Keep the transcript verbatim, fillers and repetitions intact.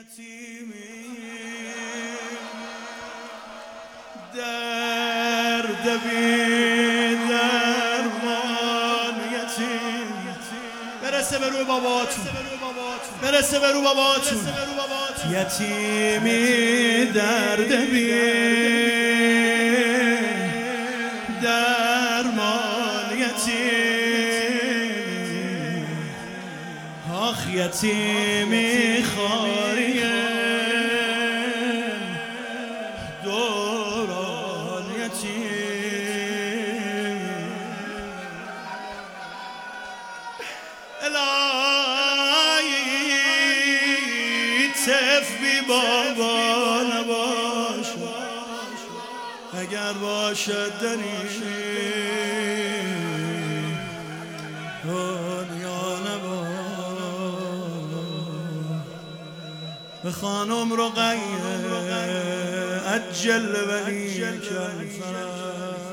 یتیمی درد بی درمان یتیم برسه به روی باباتون، برسه به روی باباتون. یتیمی درد بی درمان یتیم، آخ یتیمی خاریه دوران یتیم. الهی طفل بی بابا نباش، اگر باشد دری دنیا نباش. به خانم رقیه عجل ولی کن فرج